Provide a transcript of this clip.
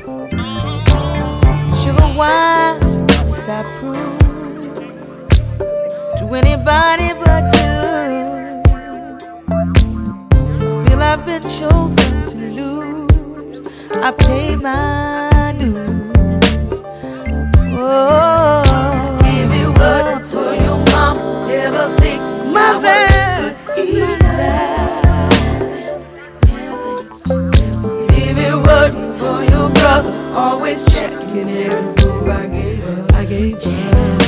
Sugar, why must I prove to anybody but you? I feel I've been chosen to lose. I paid my dues. Oh, if it wasn't for your mama, never think my bad could eat that. If it wasn't for your brother, always checking every move I gave her.